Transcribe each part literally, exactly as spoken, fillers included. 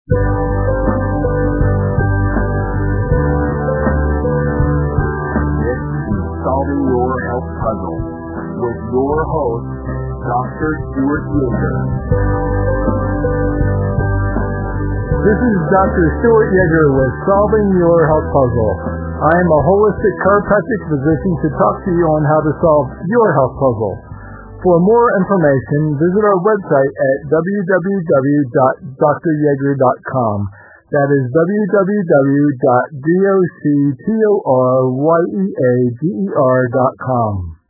This is Solving Your Health Puzzle with your host, Doctor Stuart Yeager. This is Doctor Stuart Yeager with Solving Your Health Puzzle. I am a holistic chiropractic physician to talk to you on how to solve your health puzzle. For more information, visit our website at w w w dot d r yeager dot com. That is w w w dot doctor dot com.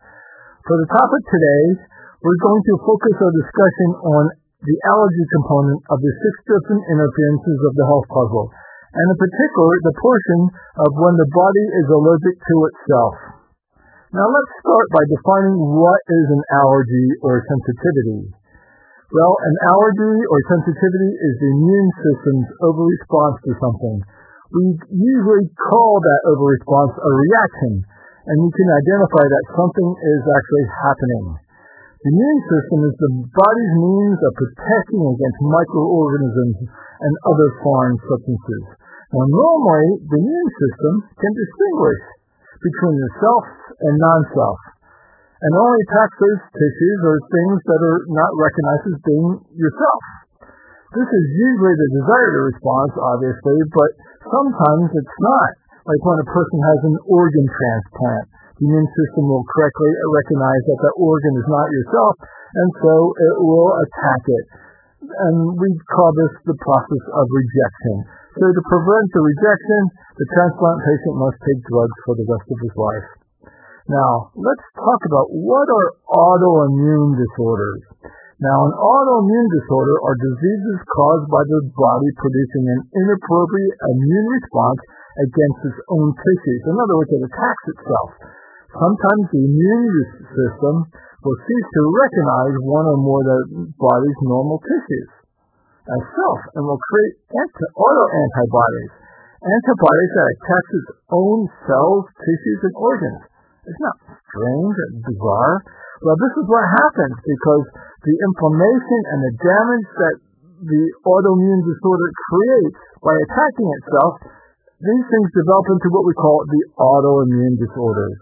For the topic today, we're going to focus our discussion on the allergy component of the six different interferences of the health puzzle, and in particular, the portion of when the body is allergic to itself. Now let's start by defining what is an allergy or sensitivity. Well, an allergy or sensitivity is the immune system's overresponse to something. We usually call that overresponse a reaction, and you can identify that something is actually happening. The immune system is the body's means of protecting against microorganisms and other foreign substances. Now, normally, the immune system can distinguish between the self and non-self, and only attacks those tissues or things that are not recognized as being yourself. This is usually the desired response, obviously, but sometimes it's not. Like when a person has an organ transplant, the immune system will correctly recognize that the organ is not yourself, and so it will attack it. And we call this the process of rejection. So to prevent the rejection, the transplant patient must take drugs for the rest of his life. Now, let's talk about what are autoimmune disorders. Now, an autoimmune disorder are diseases caused by the body producing an inappropriate immune response against its own tissues. In other words, it attacks itself. Sometimes the immune system will cease to recognize one or more of the body's normal tissues as self and will create anti- autoantibodies, antibodies that attack its own cells, tissues, and organs. Isn't that strange and bizarre? Well, this is what happens because the inflammation and the damage that the autoimmune disorder creates by attacking itself, these things develop into what we call the autoimmune disorders.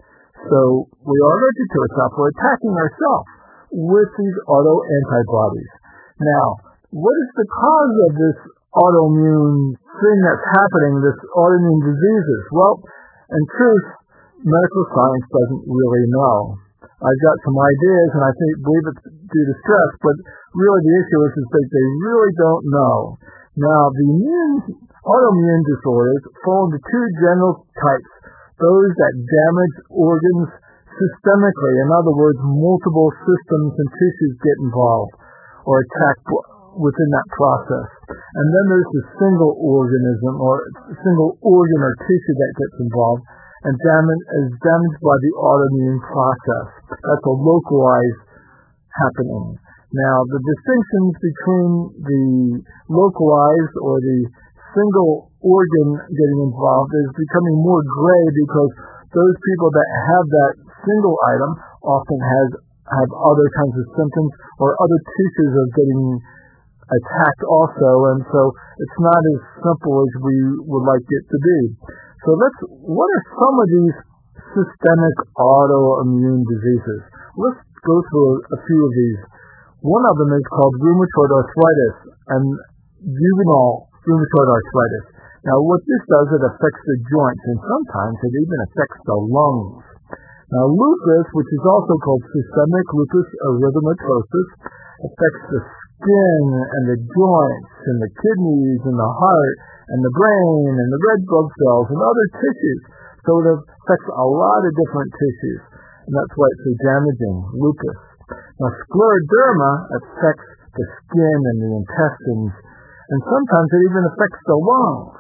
So we are allergic to ourselves. We're attacking ourselves with these autoantibodies. Now, what is the cause of this autoimmune thing that's happening, this autoimmune diseases? Well, in truth, medical science doesn't really know. I've got some ideas, and I think believe it's due to stress, but really the issue is, is that they really don't know. Now, the immune, autoimmune disorders fall into two general types. Those that damage organs systemically, in other words, multiple systems and tissues get involved or attacked within that process. And then there's the single organism or single organ or tissue that gets involved and damage, is damaged by the autoimmune process. That's a localized happening. Now, the distinctions between the localized or the single organ getting involved is becoming more gray because those people that have that single item often has have other kinds of symptoms or other tissues are getting attacked also, and so it's not as simple as we would like it to be. So let's, what are some of these systemic autoimmune diseases? Let's go through a few of these. One of them is called rheumatoid arthritis and juvenile rheumatoid arthritis. Now, what this does, it affects the joints, and sometimes it even affects the lungs. Now, lupus, which is also called systemic lupus erythematosus, affects the skin and the joints and the kidneys and the heart and the brain and the red blood cells and other tissues. So it affects a lot of different tissues, and that's why it's so damaging, lupus. Now, scleroderma affects the skin and the intestines, and sometimes it even affects the lungs.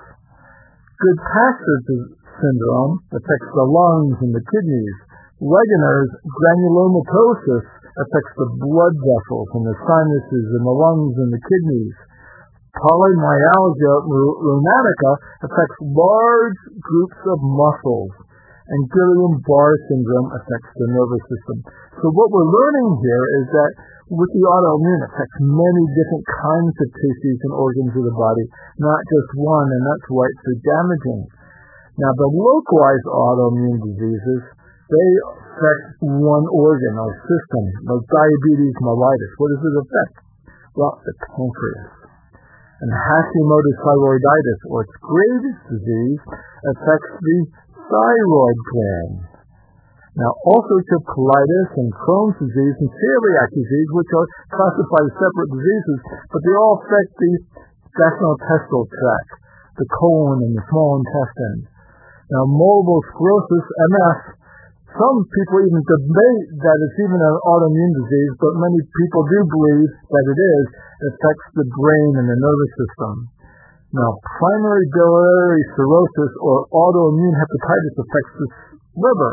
Goodpasture syndrome affects the lungs and the kidneys. Wegener's granulomatosis affects the blood vessels and the sinuses and the lungs and the kidneys. Polymyalgia rheumatica affects large groups of muscles. and Guillain-Barré syndrome affects the nervous system. So what we're learning here is that with the autoimmune, it affects many different kinds of tissues and organs of the body, not just one, and that's why it's so damaging. Now, the localized autoimmune diseases, they affect one organ or system, like diabetes mellitus. What does it affect? Well, the pancreas. And Hashimoto's thyroiditis, or its Graves' disease, affects the thyroid gland. Now, ulcerative colitis and Crohn's disease and celiac disease, which are classified as separate diseases, but they all affect the gastrointestinal tract, the colon, and the small intestine. Now, multiple sclerosis, M S, some people even debate that it's even an autoimmune disease, but many people do believe that it is. It affects the brain and the nervous system. Now, primary biliary cirrhosis or autoimmune hepatitis affects the liver.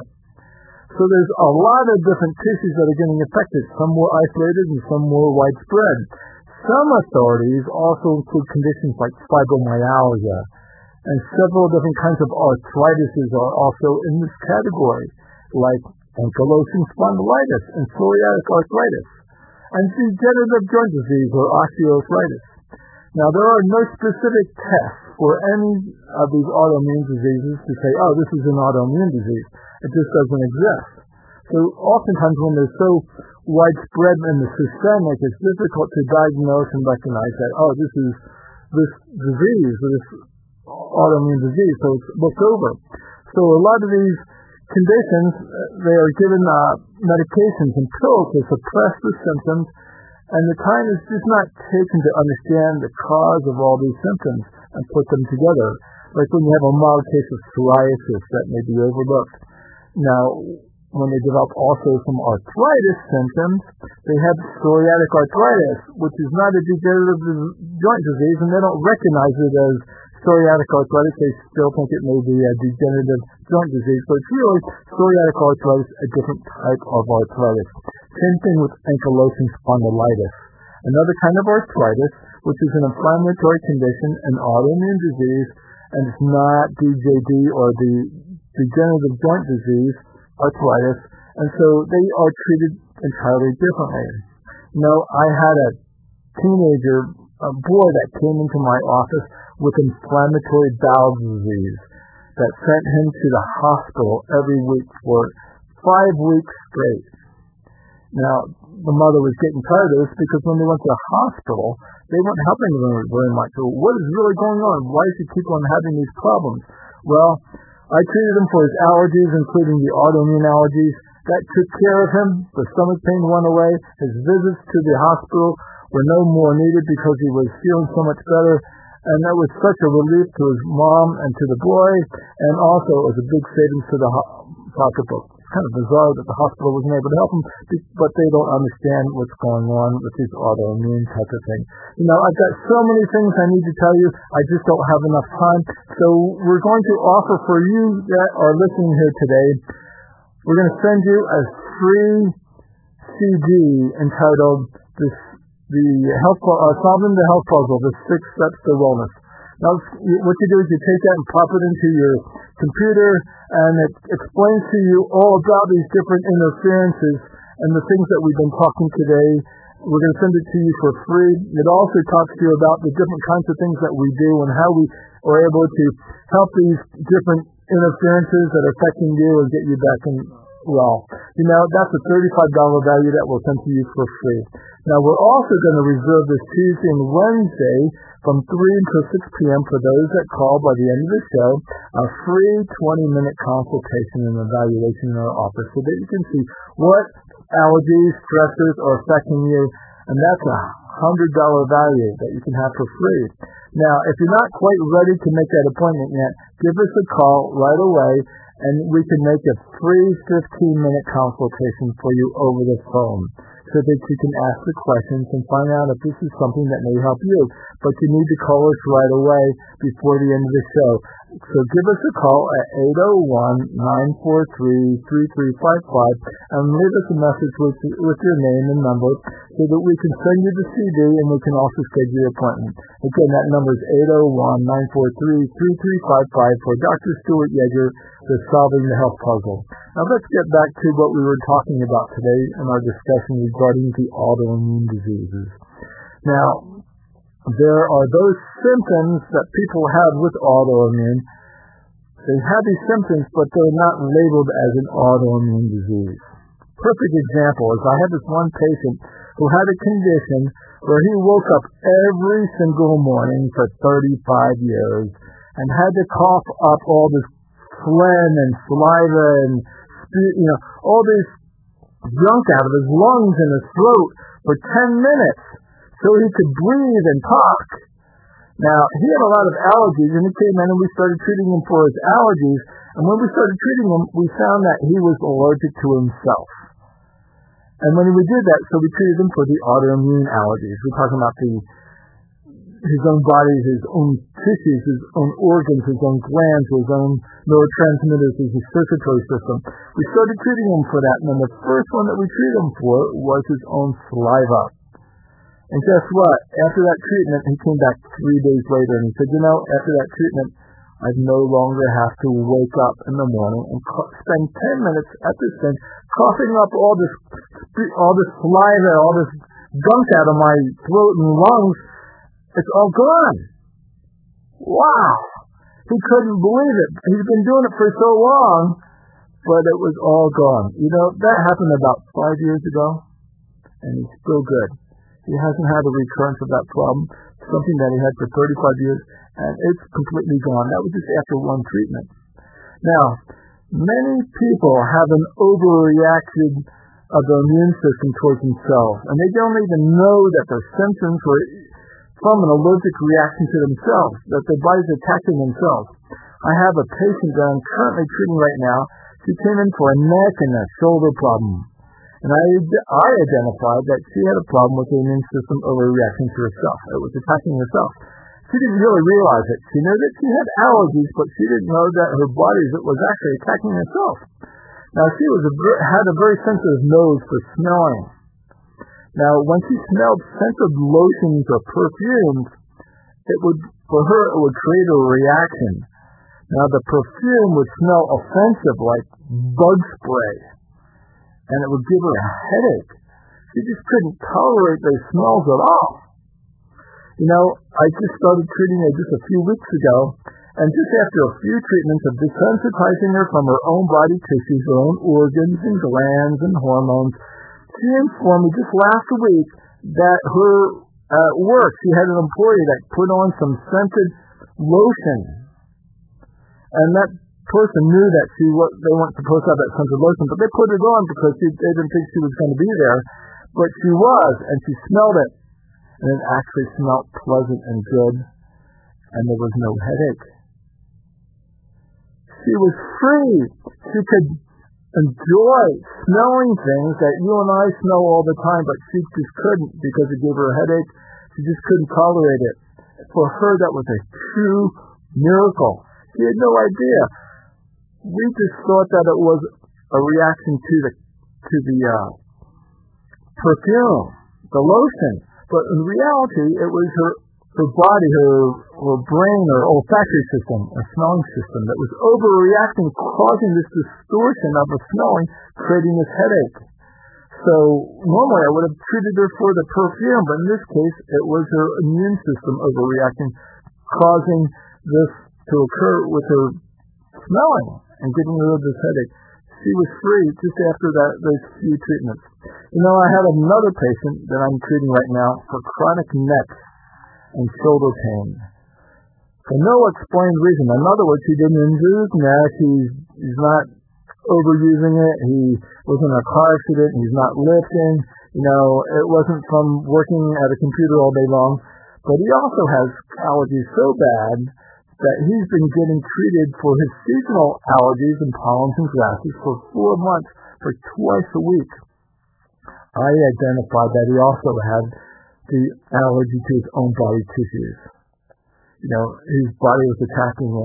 So there's a lot of different tissues that are getting affected, some more isolated and some more widespread. Some authorities also include conditions like fibromyalgia, and several different kinds of arthritis are also in this category, like ankylosing spondylitis and psoriatic arthritis, and degenerative joint disease or osteoarthritis. Now, there are no specific tests for any of these autoimmune diseases to say, oh, this is an autoimmune disease. It just doesn't exist. So oftentimes when they're so widespread in the systemic, it's difficult to diagnose and recognize that, oh, this is this disease, or this autoimmune disease, so it's looked over. So a lot of these conditions, they are given uh, medications and pills to suppress the symptoms, and the time is just not taken to understand the cause of all these symptoms and put them together. Like when you have a mild case of psoriasis that may be overlooked. Now, when they develop also some arthritis symptoms, they have psoriatic arthritis, which is not a degenerative joint disease, and they don't recognize it as psoriatic arthritis. They still think it may be a degenerative joint disease, but it's really psoriatic arthritis, a different type of arthritis. Same thing with ankylosing spondylitis, another kind of arthritis, which is an inflammatory condition, an autoimmune disease, and it's not D J D or the degenerative joint disease, arthritis, and so they are treated entirely differently. You know, I had a teenager, a boy that came into my office with inflammatory bowel disease that sent him to the hospital every week for five weeks straight. Now, the mother was getting tired of this because when they went to the hospital, they weren't helping him very much. So what is really going on? Why does he keep on having these problems? Well, I treated him for his allergies, including the autoimmune allergies. That took care of him. The stomach pain went away. His visits to the hospital were no more needed because he was feeling so much better. And that was such a relief to his mom and to the boy, and also it was a big savings to the ho- pocketbook. It's kind of bizarre that the hospital wasn't able to help him, but they don't understand what's going on with this autoimmune type of thing. You know, I've got so many things I need to tell you. I just don't have enough time. So we're going to offer for you that are listening here today, we're going to send you a free C D entitled this, the health, uh, Solving the Health Puzzle, the Six Steps to Wellness. Now, what you do is you take that and pop it into your computer, and it explains to you all about these different interferences and the things that we've been talking today. We're going to send it to you for free. It also talks to you about the different kinds of things that we do and how we are able to help these different interferences that are affecting you and get you back in well. You know, that's a thirty-five dollars value that we'll send to you for free. Now, we're also going to reserve this Tuesday and Wednesday from three until six p.m. for those that call by the end of the show, a free twenty-minute consultation and evaluation in our office so that you can see what allergies, stressors are affecting you, and that's a one hundred dollars value that you can have for free. Now, if you're not quite ready to make that appointment yet, give us a call right away, and we can make a free fifteen-minute consultation for you over the phone so that you can ask the questions and find out if this is something that may help you. But you need to call us right away before the end of the show. So give us a call at eight oh one, nine four three, three three five five and leave us a message with, with your name and number so that we can send you the C D and we can also schedule your appointment. Again, that number is eight oh one, nine four three, three three five five for Doctor Stuart Yeager with Solving the Health Puzzle. Now let's get back to what we were talking about today in our discussion regarding the autoimmune diseases. Now, there are those symptoms that people have with autoimmune. They have these symptoms, but they're not labeled as an autoimmune disease. Perfect example is I had this one patient who had a condition where he woke up every single morning for thirty-five years and had to cough up all this phlegm and saliva and, you know, all this junk out of his lungs and his throat for ten minutes so he could breathe and talk. Now, he had a lot of allergies, and he came in and we started treating him for his allergies, and when we started treating him, we found that he was allergic to himself. And when we did that, so we treated him for the autoimmune allergies. We're talking about the his own body, his own tissues, his own organs, his own glands, his own neurotransmitters, his circulatory system. We started treating him for that, and then the first one that we treated him for was his own saliva. And guess what? After that treatment, he came back three days later, and he said, you know, after that treatment, I no longer have to wake up in the morning and co- spend ten minutes at this bench coughing up all this, all this saliva, all this gunk out of my throat and lungs. It's all gone. Wow. He couldn't believe it. He's been doing it for so long, but it was all gone. You know, that happened about five years ago, and he's still good. He hasn't had a recurrence of that problem, something that he had for thirty-five years, and it's completely gone. That was just after one treatment. Now, many people have an overreaction of the immune system towards themselves, and they don't even know that their symptoms were from an allergic reaction to themselves, that their body's attacking themselves. I have a patient that I'm currently treating right now. She came in for a neck and a shoulder problem. And I, I identified that she had a problem with the immune system overreacting to herself. It was attacking herself. She didn't really realize it. She knew that she had allergies, but she didn't know that her body was actually attacking herself. Now, she was a, had a very sensitive nose for smelling. Now, when she smelled scented lotions or perfumes, it would, for her, it would create a reaction. Now, the perfume would smell offensive, like bug spray, and it would give her a headache. She just couldn't tolerate those smells at all. You know, I just started treating her just a few weeks ago, and just after a few treatments of desensitizing her from her own body tissues, her own organs and glands and hormones, she informed me just last week that her at work, she had an employee that put on some scented lotion, and that person knew that she they weren't supposed to have that scented lotion, but they put it on because she, they didn't think she was going to be there, but she was, and she smelled it, and it actually smelled pleasant and good, and there was no headache. She was free. She could enjoy smelling things that you and I smell all the time, but she just couldn't because it gave her a headache. She just couldn't tolerate it. For her, that was a true miracle. She had no idea. We just thought that it was a reaction to the to the uh, perfume, the lotion, but in reality, it was her her body, her her brain, her olfactory system, her smelling system that was overreacting, causing this distortion of the smelling, creating this headache. So normally I would have treated her for the perfume, but in this case, it was her immune system overreacting, causing this to occur with her smelling and getting rid of this headache. She was free just after that those few treatments. You know, I had another patient that I'm treating right now for chronic neck and shoulder pain. For no explained reason. In other words, he didn't injure his neck. He's, he's not overusing it. He was in a car accident. He's not lifting. You know, it wasn't from working at a computer all day long. But he also has allergies so bad that he's been getting treated for his seasonal allergies and pollens and grasses for four months for twice a week. I identified that he also had the allergy to his own body tissues. You know, his body was attacking it.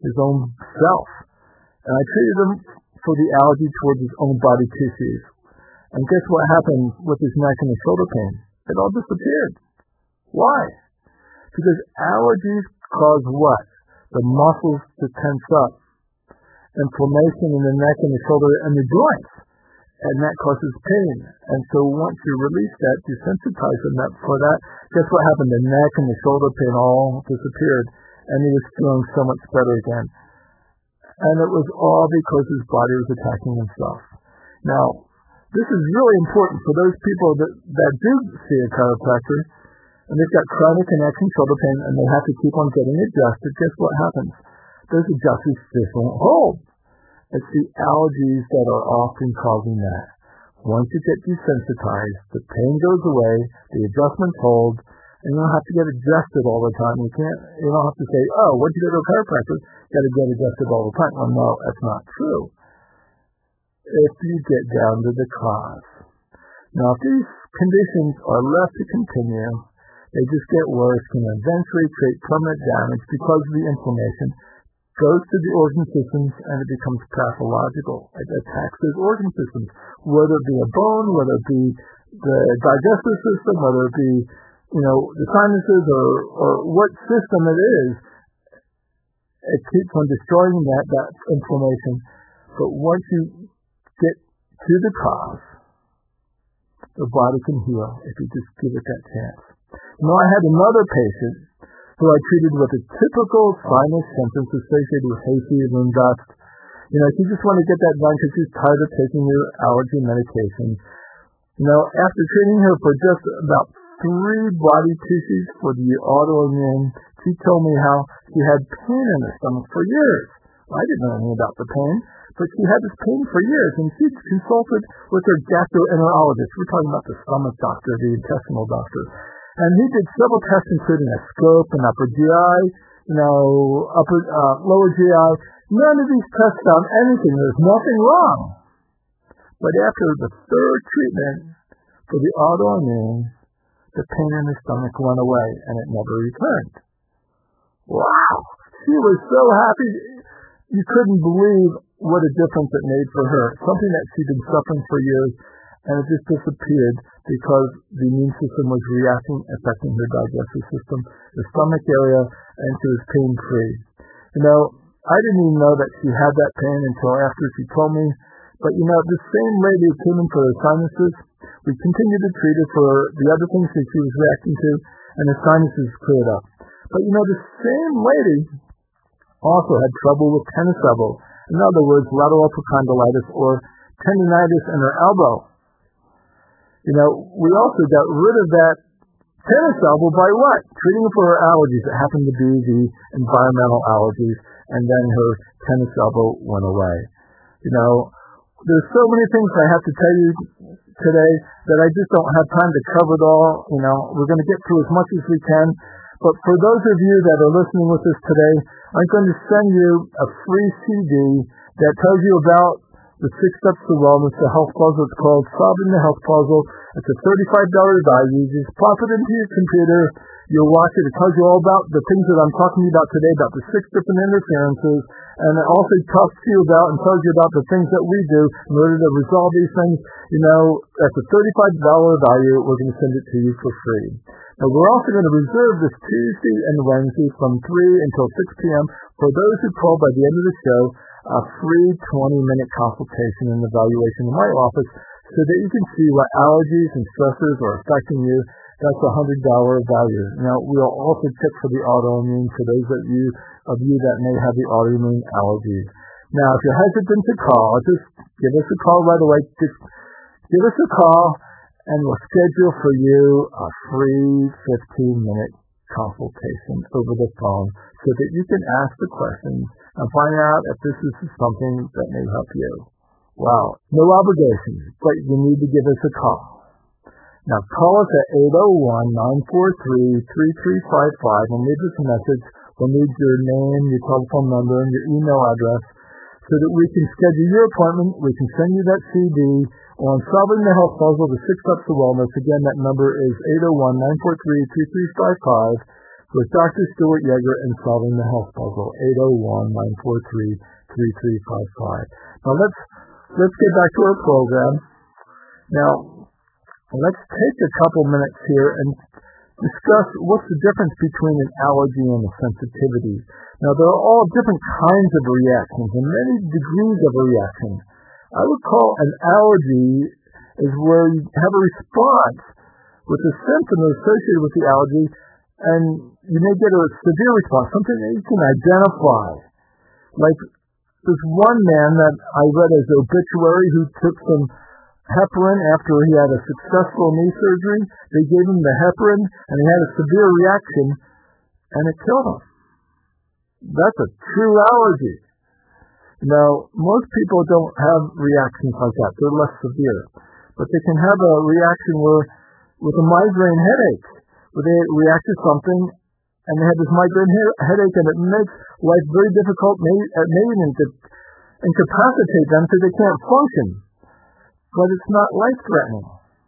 his own self. And I treated him for the allergy towards his own body tissues. And guess what happened with his neck and his shoulder pain? It all disappeared. Why? Because allergies cause what? The muscles to tense up. Inflammation in the neck and the shoulder and the joints. And that causes pain. And so once you release that, desensitize him that for that, guess what happened? The neck and the shoulder pain all disappeared. And he was feeling so much better again. And it was all because his body was attacking himself. Now, this is really important for those people that, that do see a chiropractor, and they've got chronic neck and shoulder pain, and they have to keep on getting adjusted. Guess what happens? Those adjustments just won't hold. It's the allergies that are often causing that. Once you get desensitized, the pain goes away, the adjustments hold, and you don't have to get adjusted all the time. You can't. You don't have to say, "Oh, what'd you go to a chiropractor? You got to get adjusted all the time." Well, no, that's not true. If you get down to the cause. Now, if these conditions are left to continue, they just get worse, can eventually create permanent damage because of the inflammation, goes to the organ systems, and it becomes pathological. It attacks those organ systems, whether it be a bone, whether it be the digestive system, whether it be, you know, the sinuses, or, or what system it is. It keeps on destroying that, that inflammation. But once you get to the cause, the body can heal if you just give it that chance. You know, I had another patient who I treated with a typical sinus symptoms associated with hay fever and dust. You know, she just wanted to get that done because she's tired of taking her allergy medication. You know, after treating her for just about three body tissues for the autoimmune, she told me how she had pain in her stomach for years. I didn't know anything about the pain, but she had this pain for years, and she consulted with her gastroenterologist. We're talking about the stomach doctor, the intestinal doctor. And he did several tests, including a scope, an upper G I, you know, upper, uh, lower G I. None of these tests found anything. There's nothing wrong. But after the third treatment for the autoimmune, the pain in her stomach went away, and it never returned. Wow! She was so happy. You couldn't believe what a difference it made for her. Something that she'd been suffering for years, and it just disappeared because the immune system was reacting, affecting her digestive system, the stomach area, and she was pain-free. You know, I didn't even know that she had that pain until after she told me. But, you know, the same lady who came in for her sinuses, we continued to treat her for the other things that she was reacting to, and the sinuses cleared up. But, you know, the same lady also had trouble with tennis elbow. In other words, lateral epicondylitis or tendinitis in her elbow. You know, we also got rid of that tennis elbow by what? Treating her for her allergies. It happened to be the environmental allergies, and then her tennis elbow went away. You know, there's so many things I have to tell you today that I just don't have time to cover it all. You know, we're going to get through as much as we can. But for those of you that are listening with us today, I'm going to send you a free C D that tells you about the six steps to wellness, the health puzzle. It's called Solving the Health Puzzle. It's a thirty-five dollars value. You just pop it into your computer. You'll watch it. It tells you all about the things that I'm talking to you about today, about the six different interferences. And it also talks to you about and tells you about the things that we do in order to resolve these things. You know, that's a thirty-five dollars value. We're going to send it to you for free. Now, we're also going to reserve this Tuesday and Wednesday from three until six p.m. for those who call by the end of the show, a free twenty-minute consultation and evaluation in my office so that you can see what allergies and stressors are affecting you. That's a one hundred dollars value. Now, we'll also check for the autoimmune for those of you, of you that may have the autoimmune allergies. Now, if you're hesitant to call, just give us a call right away. Just give us a call, and we'll schedule for you a free fifteen-minute consultation over the phone so that you can ask the questions and find out if this is something that may help you. Wow. No obligation, but you need to give us a call. Now, call us at eight oh one, nine four three, three three five five and leave us a message. We'll need your name, your telephone number, and your email address so that we can schedule your appointment. We can send you that C D on Solving the Health Puzzle, the Six Steps to Wellness. Again, that number is eight oh one, nine four three, three three five five. with Doctor Stuart Yeager and Solving the Health Puzzle, eight oh one, nine four three, three three five five. Now let's let's get back to our program. Now, let's take a couple minutes here and discuss what's the difference between an allergy and a sensitivity. Now, there are all different kinds of reactions and many degrees of reaction. I would call an allergy is where you have a response with a symptom associated with the allergy, and you may get a severe response, something that you can identify. Like this one man that I read his obituary who took some heparin after he had a successful knee surgery. They gave him the heparin, and he had a severe reaction, and it killed him. That's a true allergy. Now, most people don't have reactions like that. They're less severe. But they can have a reaction where, with a migraine headache, where they react to something, and they have this migraine he- headache, and it makes life very difficult, maybe, maybe to incapacitate them so they can't function. But it's not life-threatening.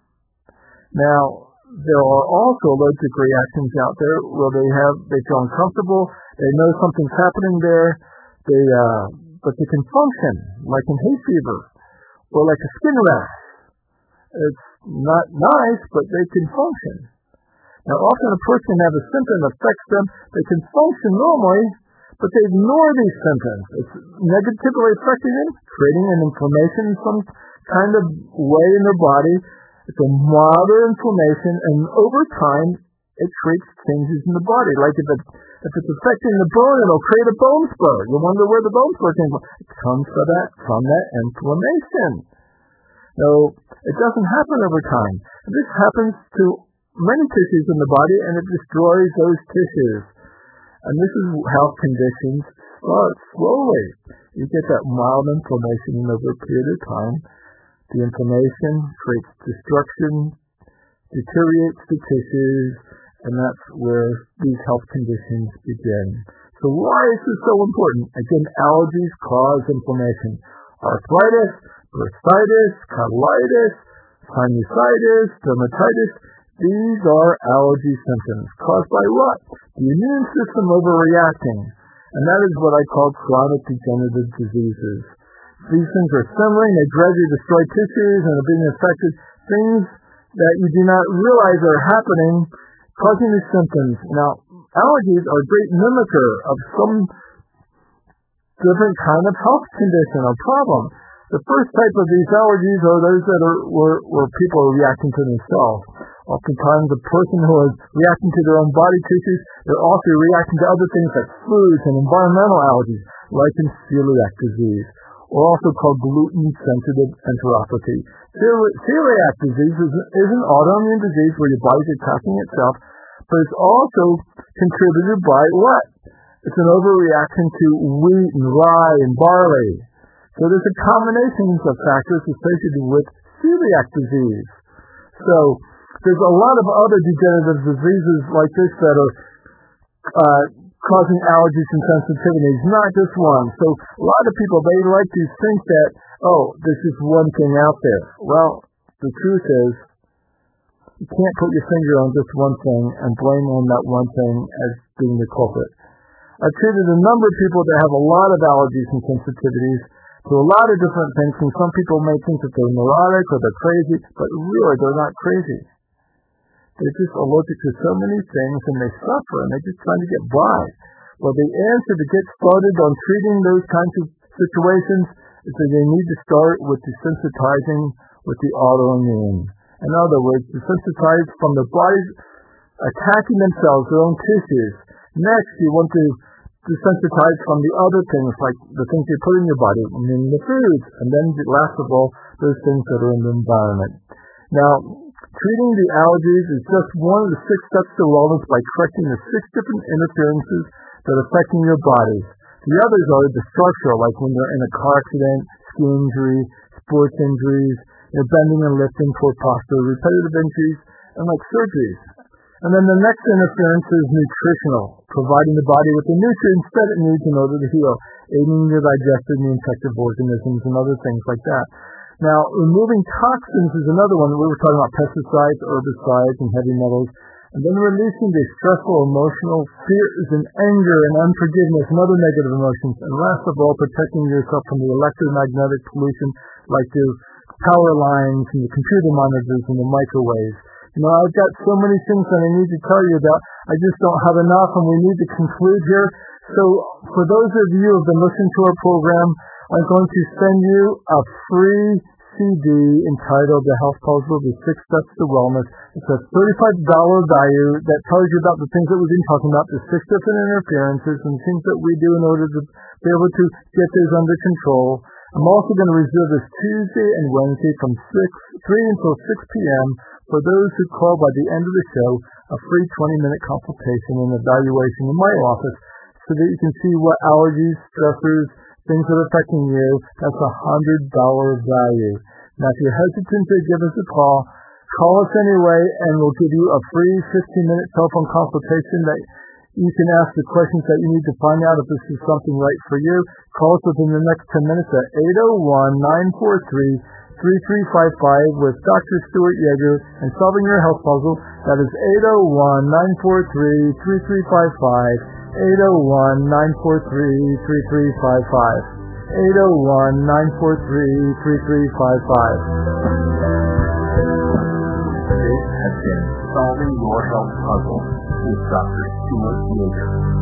Now, there are also allergic reactions out there where they have they feel uncomfortable, they know something's happening there, they uh, but they can function, like in hay fever, or like a skin rash. It's not nice, but they can function. Now, often a person can have a symptom that affects them, they can function normally, but they ignore these symptoms. It's negatively affecting them, creating an inflammation in some kind of way in their body. It's a milder inflammation, and over time, it creates changes in the body. Like if, it, if it's affecting the bone, it'll create a bone spur. You wonder where the bone spur came from. It comes from that, from that inflammation. No, it doesn't happen over time. This happens to many tissues in the body, and it destroys those tissues. And this is how conditions start slowly. You get that mild inflammation over a period of time. The inflammation creates destruction, deteriorates the tissues, and that's where these health conditions begin. So why is this so important? Again, allergies cause inflammation. Arthritis, bursitis, carditis, sinusitis, dermatitis, these are allergy symptoms caused by what? The immune system overreacting, and that is what I call chronic degenerative diseases. These things are simmering, they gradually destroy tissues and are being affected, things that you do not realize are happening, causing these symptoms. Now, allergies are a great mimicker of some different kind of health condition or problem. The first type of these allergies are those that are where, where people are reacting to themselves. Oftentimes, a person who is reacting to their own body tissues, they're also reacting to other things like foods and environmental allergies, like in celiac disease, or also called gluten-sensitive enteropathy. Celiac disease is, is an autoimmune disease where your body's attacking itself, but it's also contributed by what? It's an overreaction to wheat and rye and barley. So there's a combination of factors associated with celiac disease. So there's a lot of other degenerative diseases like this that are uh, causing allergies and sensitivities, not just one. So a lot of people, they like to think that, oh, this is one thing out there. Well, the truth is, you can't put your finger on just one thing and blame on that one thing as being the culprit. I've treated a number of people that have a lot of allergies and sensitivities to a lot of different things, and some people may think that they're neurotic or they're crazy, but really they're not crazy. They're just allergic to so many things, and they suffer, and they're just trying to get by. Well, the answer to get started on treating those kinds of situations is that they need to start with desensitizing with the autoimmune. In other words, desensitize from the body's attacking themselves, their own tissues. Next, you want to desensitize from the other things, like the things you put in your body, I mean the foods, and then last of all, those things that are in the environment. Now, treating the allergies is just one of the six steps to wellness by correcting the six different interferences that are affecting your body. The others are the structural, like when you're in a car accident, ski injury, sports injuries, you're bending and lifting, poor posture, repetitive injuries, and like surgeries. And then the next interference is nutritional, providing the body with the nutrients that it needs in order to heal, aiding the digestive and the infective organisms and other things like that. Now, removing toxins is another one. We were talking about pesticides, herbicides, and heavy metals. and then releasing the stressful emotional fears and anger and unforgiveness and other negative emotions, and last of all, protecting yourself from the electromagnetic pollution like the power lines and the computer monitors and the microwaves. You know, I've got so many things that I need to tell you about. I just don't have enough, and we need to conclude here. So for those of you who have been listening to our program, I'm going to send you a free C D entitled The Health Puzzle, The Six Steps to Wellness. It's a thirty-five dollars value that tells you about the things that we've been talking about, the six different interferences and things that we do in order to be able to get those under control. I'm also going to reserve this Tuesday and Wednesday from six, three until six p.m. for those who call by the end of the show, a free twenty-minute consultation and evaluation in my office so that you can see what allergies, stressors, things that are affecting you. That's a one hundred dollars value. Now, if you're hesitant to give us a call, call us anyway, and we'll give you a free fifteen-minute telephone consultation that you can ask the questions that you need to find out if this is something right for you. Call us within the next ten minutes at eight oh one, nine four three, three three five five with Doctor Stuart Yeager and Solving Your Health Puzzle. That is eight oh one, nine four three, three three five five, eight oh one, nine four three, three three five five, eight oh one, nine four three, three three five five. This has been Solving Your Health Puzzle with Doctor Stuart Yeager.